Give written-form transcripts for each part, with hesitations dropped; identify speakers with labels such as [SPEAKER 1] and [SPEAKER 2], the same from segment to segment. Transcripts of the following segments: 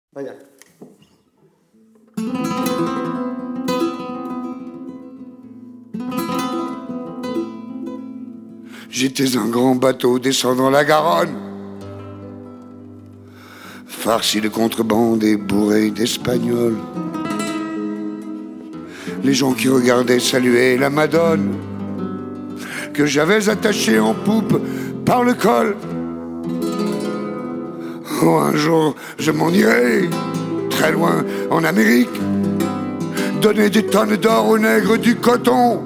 [SPEAKER 1] Vaya. J'étais un grand bateau descendant la Garonne, farci de contrebande et bourré d'Espagnols. Les gens qui regardaient saluaient la Madone que j'avais attachée en poupe par le col. Oh, un jour je m'en irai très loin en Amérique, donner des tonnes d'or aux nègres du coton.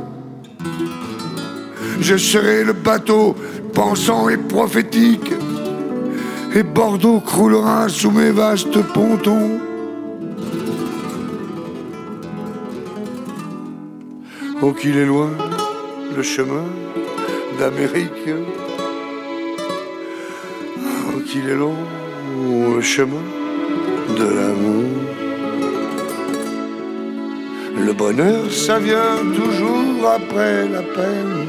[SPEAKER 1] Je serai le bateau pensant et prophétique, et Bordeaux croulera sous mes vastes pontons. Oh, qu'il est loin le chemin d'Amérique. Oh, qu'il est long le chemin de l'amour. Le bonheur, ça vient toujours après la peine.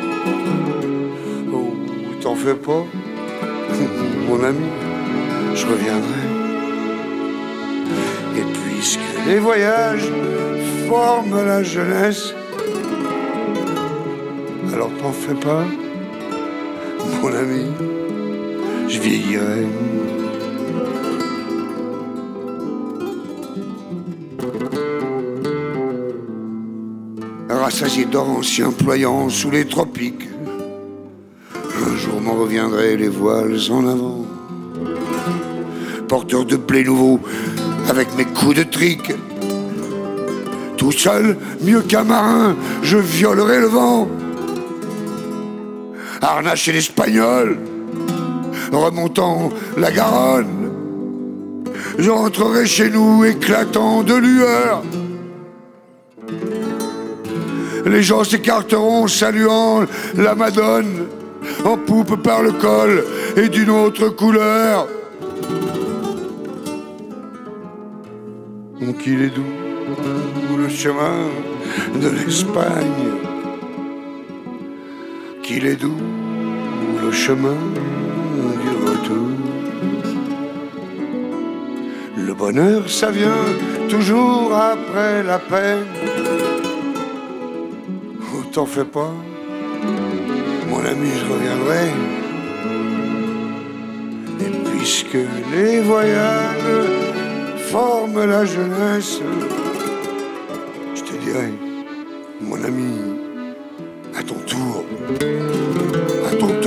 [SPEAKER 1] Oh, t'en fais pas, mon ami, je reviendrai. Et puisque les voyages forment la jeunesse, alors t'en fais pas, mon ami, je vieillirai. Rassasié d'or ancien ployant sous les tropiques, un jour m'en reviendrai les voiles en avant, porteur de blé nouveau avec mes coups de trique. Tout seul, mieux qu'un marin, je violerai le vent. Harnaché l'Espagnol, remontant la Garonne, je rentrerai chez nous éclatant de lueur. Les gens s'écarteront saluant la Madone, en poupe par le col et d'une autre couleur. Oh, qu'il est doux le chemin de l'Espagne, qu'il est doux le chemin du retour. Le bonheur, ça vient toujours après la peine. Oh, t'en fais pas, mon ami, je reviendrai. Et puisque les voyages forment la jeunesse, je te dirai, mon ami, à ton tour,